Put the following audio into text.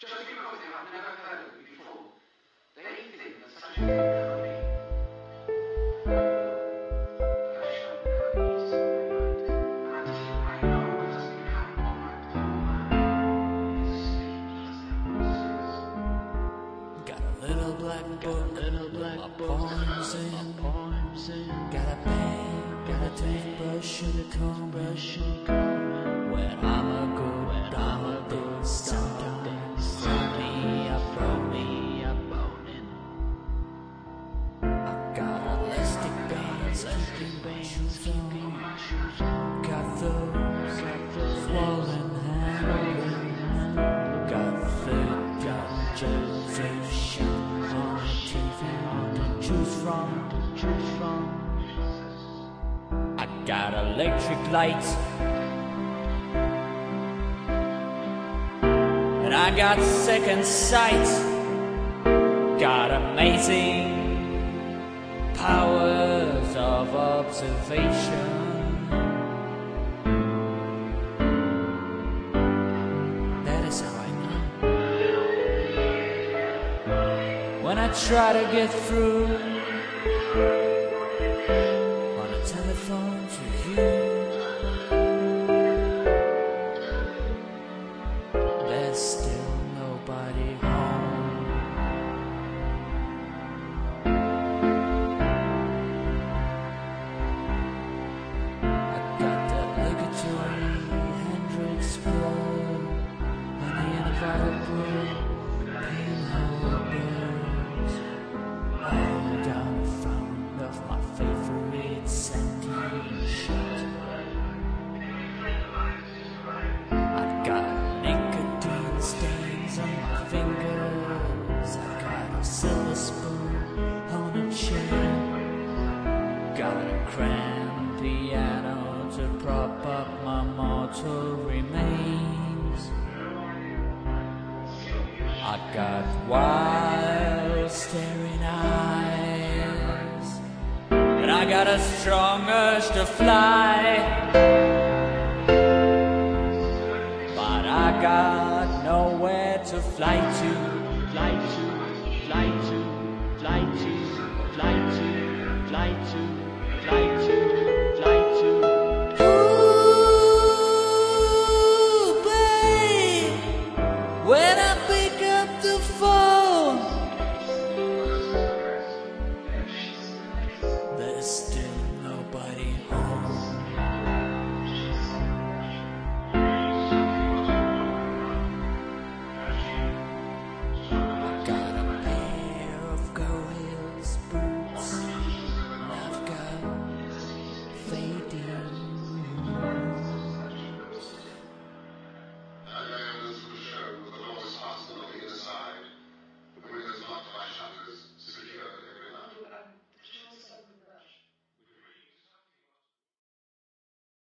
Just to begin with, I've never heard of them before. They think that such a thing never be. Got a little black book, poems in. Got a pen, got a toothbrush and a comb. When I'm a good, sometimes throw me a bone. I got elastic bands keeping my shoes on. Got those swollen hands. Got food, got television on TV to choose from. I got electric lights. And I got second sight. Got amazing powers of observation. That is how I know. When I try to get through on a telephone to you, there's still nobody home. I got that obligatory Hendrix blow and the inevitable pinhole burns all down the front of my favorite satin shirt. I got nicotine stains on my fingers. I got a silver spoon on a chair. Got a grand piano to prop up my mortal remains. I got wild staring eyes, and I got a strong urge to fly. But I got nowhere to fly to, fly to, fly to, fly to, fly to, fly to.